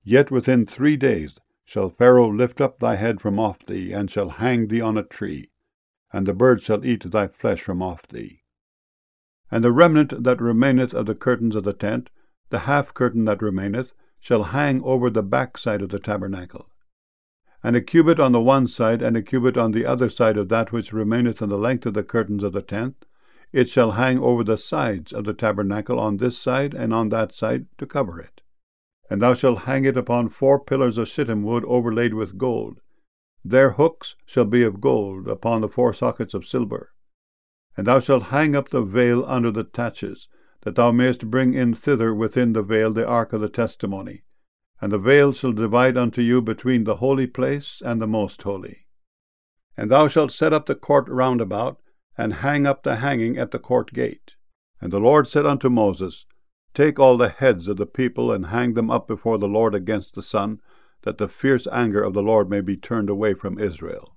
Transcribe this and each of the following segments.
Yet within 3 days shall Pharaoh lift up thy head from off thee, and shall hang thee on a tree, and the birds shall eat thy flesh from off thee. And the remnant that remaineth of the curtains of the tent, the half curtain that remaineth, shall hang over the backside of the tabernacle. And a cubit on the one side, and a cubit on the other side of that which remaineth in the length of the curtains of the tent, it shall hang over the sides of the tabernacle on this side and on that side to cover it. And thou shalt hang it upon 4 pillars of shittim wood overlaid with gold. Their hooks shall be of gold, upon the 4 sockets of silver. And thou shalt hang up the veil under the taches, that thou mayest bring in thither within the veil the ark of the testimony. And the veil shall divide unto you between the holy place and the most holy. And thou shalt set up the court round about, and hang up the hanging at the court gate. And the Lord said unto Moses, Take all the heads of the people, and hang them up before the Lord against the sun, that the fierce anger of the Lord may be turned away from Israel.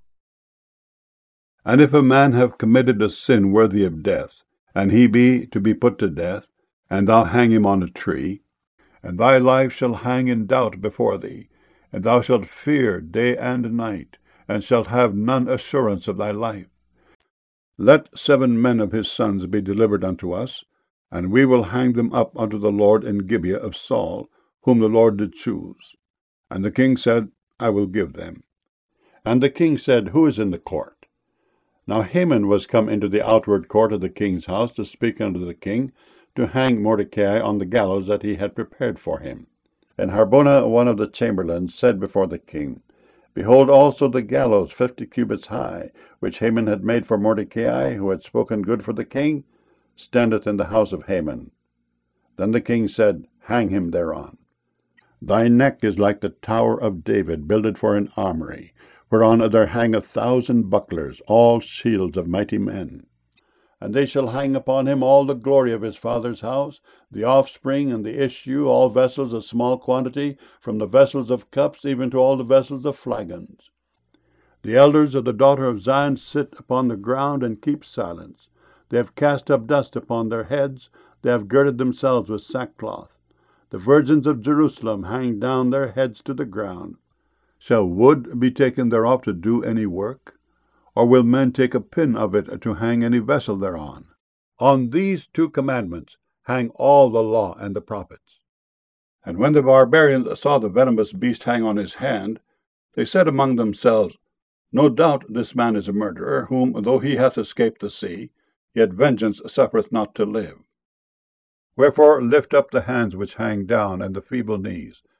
And if a man have committed a sin worthy of death, and he be to be put to death, and thou hang him on a tree, and thy life shall hang in doubt before thee, and thou shalt fear day and night, and shalt have none assurance of thy life. Let 7 men of his sons be delivered unto us, and we will hang them up unto the Lord in Gibeah of Saul, whom the Lord did choose. And the king said, I will give them. And the king said, Who is in the court? Now Haman was come into the outward court of the king's house to speak unto the king, to hang Mordecai on the gallows that he had prepared for him. And Harbona, one of the chamberlains, said before the king, Behold also the gallows 50 cubits high, which Haman had made for Mordecai, who had spoken good for the king, standeth in the house of Haman. Then the king said, Hang him thereon. Thy neck is like the tower of David, builded for an armory, whereon there hang 1,000 bucklers, all shields of mighty men. And they shall hang upon him all the glory of his father's house, the offspring and the issue, all vessels of small quantity, from the vessels of cups even to all the vessels of flagons. The elders of the daughter of Zion sit upon the ground and keep silence. They have cast up dust upon their heads, they have girded themselves with sackcloth. The virgins of Jerusalem hang down their heads to the ground. Shall wood be taken thereof to do any work? Or will men take a pin of it to hang any vessel thereon? On these 2 commandments hang all the law and the prophets. And when the barbarians saw the venomous beast hang on his hand, they said among themselves, No doubt this man is a murderer, whom, though he hath escaped the sea, yet vengeance suffereth not to live. Wherefore lift up the hands which hang down, and the feeble knees,